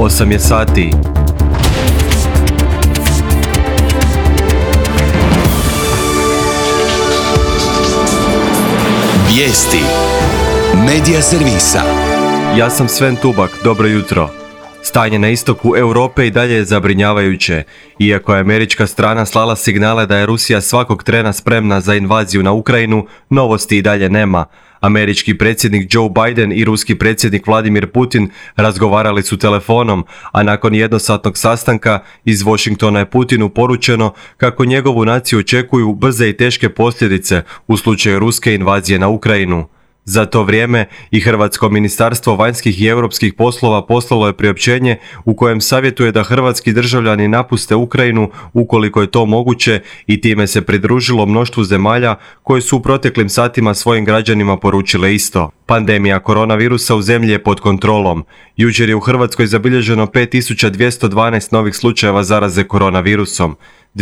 8 je sati. Vijesti Medija servisa. Ja sam Sven Tubak, dobro jutro. Stanje na istoku Europe i dalje je zabrinjavajuće. Iako je američka strana slala signale da je Rusija svakog trena spremna za invaziju na Ukrajinu, novosti i dalje nema. Američki predsjednik Joe Biden i ruski predsjednik Vladimir Putin razgovarali su telefonom, a nakon jednosatnog sastanka iz Washingtona je Putinu poručeno kako njegovu naciju očekuju brze i teške posljedice u slučaju ruske invazije na Ukrajinu. Za to vrijeme i Hrvatsko ministarstvo vanjskih i europskih poslova poslalo je priopćenje u kojem savjetuje da hrvatski državljani napuste Ukrajinu ukoliko je to moguće i time se pridružilo mnoštvu zemalja koje su u proteklim satima svojim građanima poručile isto. Pandemija koronavirusa u zemlji je pod kontrolom. Jučer je u Hrvatskoj zabilježeno 5212 novih slučajeva zaraze koronavirusom.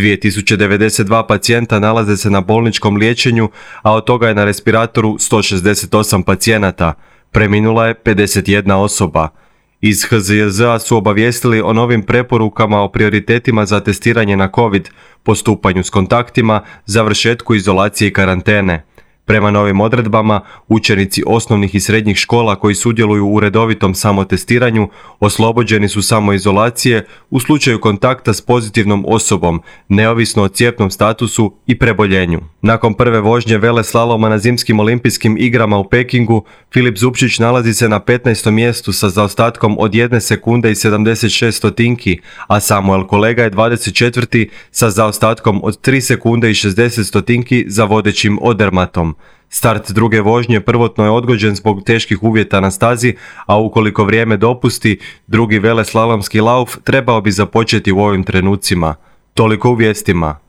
2092 pacijenta nalaze se na bolničkom liječenju, a od toga je na respiratoru 168 pacijenata. Preminula je 51 osoba. Iz HZJZ-a su obavijestili o novim preporukama o prioritetima za testiranje na COVID, postupanju s kontaktima, završetku izolacije i karantene. Prema novim odredbama, učenici osnovnih i srednjih škola koji sudjeluju u redovitom samotestiranju oslobođeni su samoizolacije u slučaju kontakta s pozitivnom osobom, neovisno o cijepnom statusu i preboljenju. Nakon prve vožnje veleslaloma na zimskim olimpijskim igrama u Pekingu, Filip Zubčić nalazi se na 15. mjestu sa zaostatkom od 1 sekunde i 76 stotinki, a Samuel Kolega je 24. sa zaostatkom od 3 sekunde i 60 stotinki za vodećim Odermatom. Start druge vožnje prvotno je odgođen zbog teških uvjeta na stazi, a ukoliko vrijeme dopusti, drugi veleslalomski lauf trebao bi započeti u ovim trenucima. Toliko u vijestima.